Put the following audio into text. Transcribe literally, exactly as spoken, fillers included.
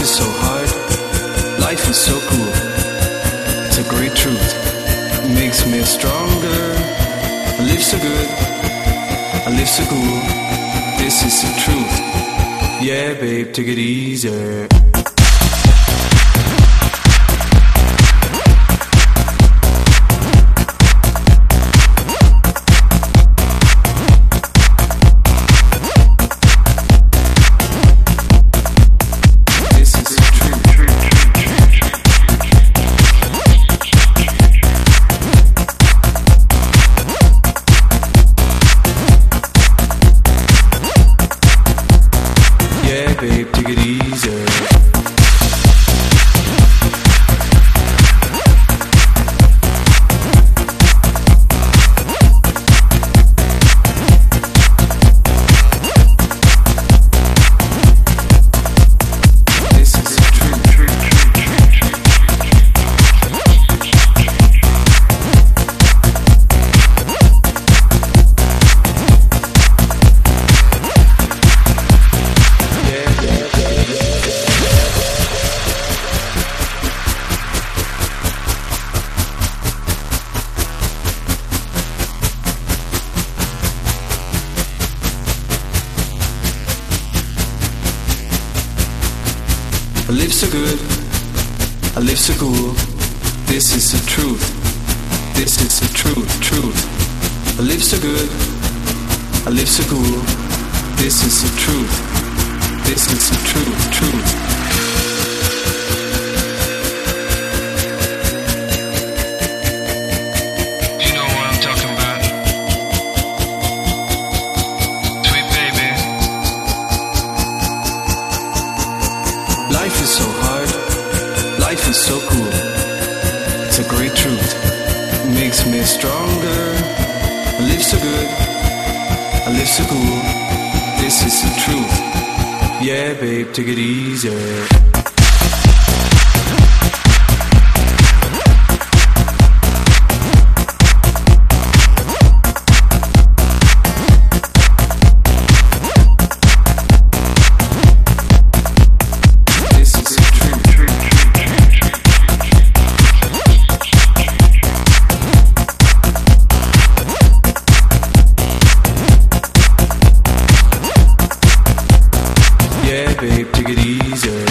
is so hard, life is so cool. It's a great truth, it makes me stronger. I live so good, I live so cool. This is the truth. Yeah, babe, take it easy. Babe, take it easy. I live so good, I live so cool. This is the truth, this is the truth, truth. I live so good, I live so cool. This is the truth, this is the truth, truth. Life is so hard, life is so cool. It's a great truth, it makes me stronger. I live so good, I live so cool. This is the truth. Yeah, babe, take it easy. Yeah, babe, take it easy.